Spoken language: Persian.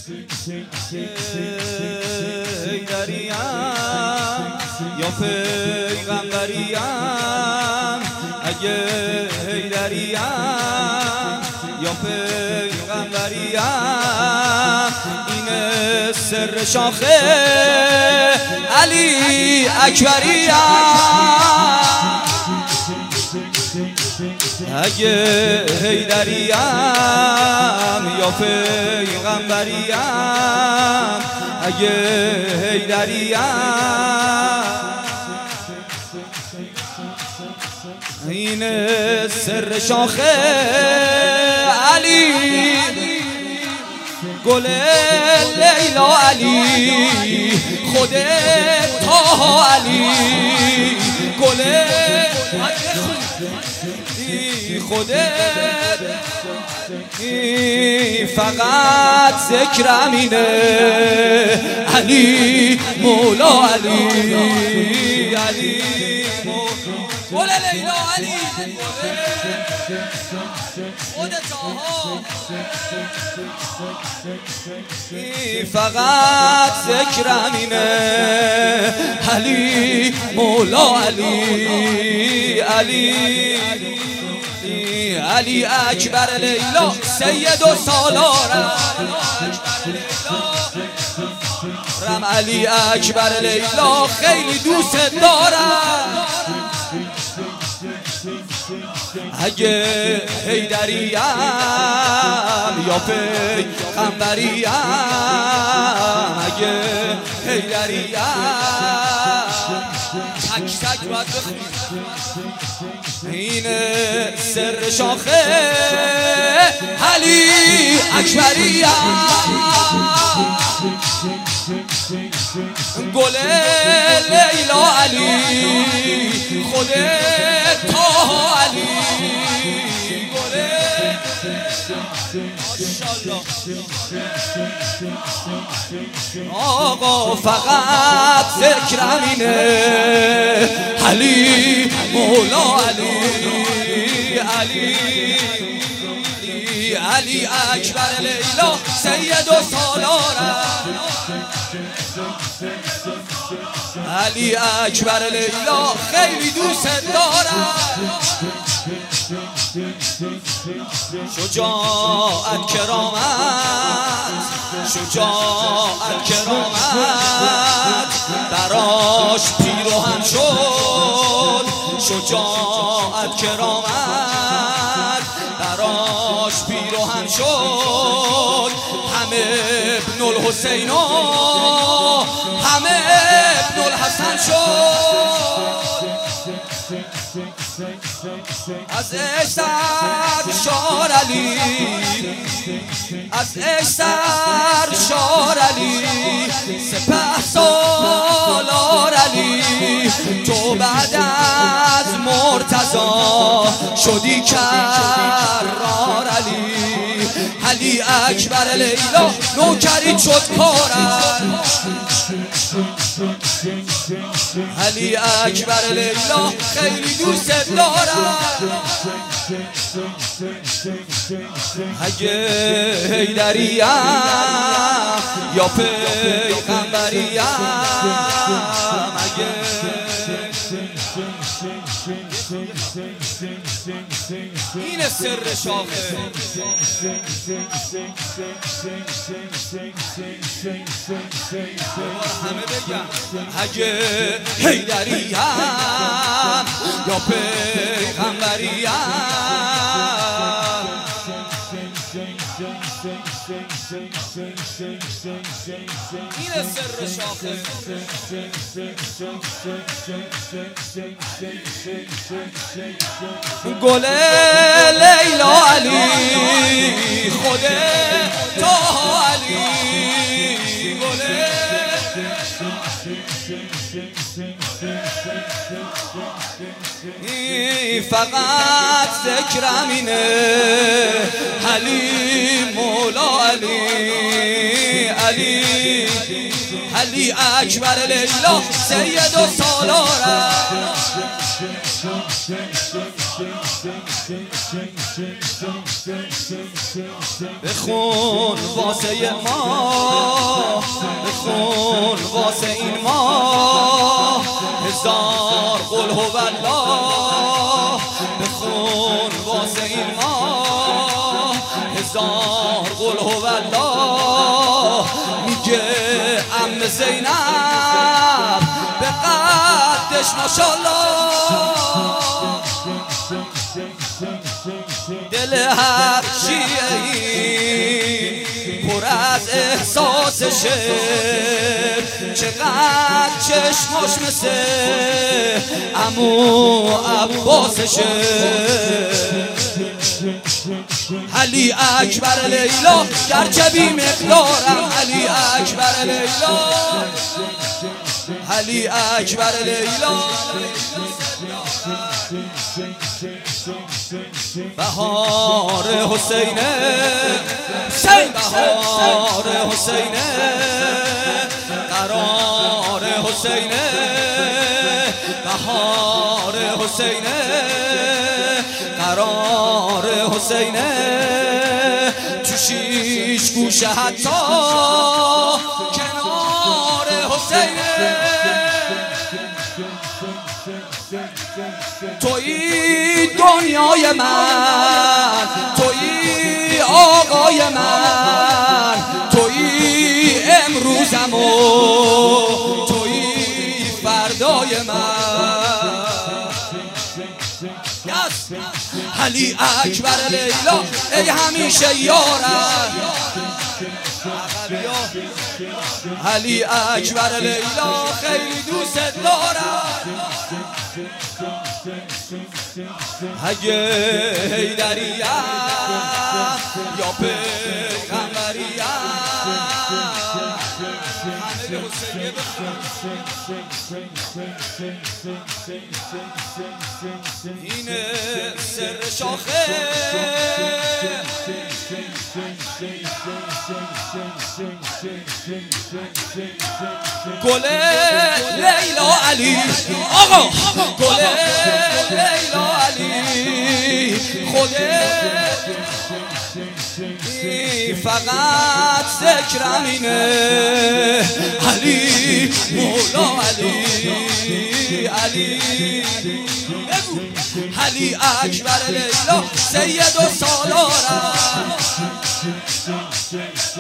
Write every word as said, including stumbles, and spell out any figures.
حیدریم یا پیغمبریم اگه حیدریم یا پیغمبریم اینه سر شاخه علی اکبریم اگه حیدریم یا پیغمبریم اگه حیدریم اینه سر شاخه علی گل لیلا علی خود طه علی گل خودت فقط ذکرم اینه علی مولا علی علی گل لیلا علی خودت فقط ذکرم اینه علی مولا علی علی علی اکبر لیلا سید و سالارم رم علی اکبر لیلا خیلی دوست دارم اگه حیدریم یا پیغمبریم اگه حیدریم تک تک باید بخونیم اینه سر شاخه علی اکبریم گل لیلا علی خود طه علی گل آقا فقط ذکرم اینه علی مولا علی علی علی اکبر لیلا سید و سالارم علی اکبر لیلا خیلی دوست دارم شجاعت کرامت شجاعت کرامت براش پیروهن شد شجاعت کرامت براش پیروهن شد همه ابن الحسین و همه ابن الحسن شد از عشق شار علی از عشق شار علی سپه سالار علی تو بعد از مرتضی شدی کرار علی علی اکبر لیلا نوکری شد کارم علی اکبر لیلا خیلی دوست دارم اگه حیدریم یا پیغمبریم اگه این سر شاخه همه بگم اگه حیدریم یا پیغمبریم این سر شاخه گل لیلا علی خود طه علی گل فقط ذکرم اینه علی مولا علی علی علی اکبر لیلا سید و سالارم بخون واسه ما، بخون واسه این ما هزار قل هو الله، بخون واسه این ما هزار قل هو الله. میگه عم زینب به قدش ماشاءالله، دل هر شیعه‌ای پر از احساسشه، چقدر چشماش مثل عمو عباسشه. علی اکبر لیلا گرچه بی مقدارم، علی اکبر لیلا، علی اکبر لیلا. بهار حسینه، بهار حسینه، قرار حسینه، بهار حسینه، قرار حسینه. تو شیش گوشه حتی کنار حسینه. تویی دنیای من، تویی آقای من، تویی امروزم و تویی فردای من. علی اکبر لیلا ای همیشه یارم، علی اکبر لیلا خیلی دوست دارم. اگه حیدریم یا پیغمبریم اینه سر شاخه گل لیلا علی، آقا گل لیلا علی، خودت فقط ذکرم اینه. علی مولا علی، علی علی اکبر لیلا سید و سالارم.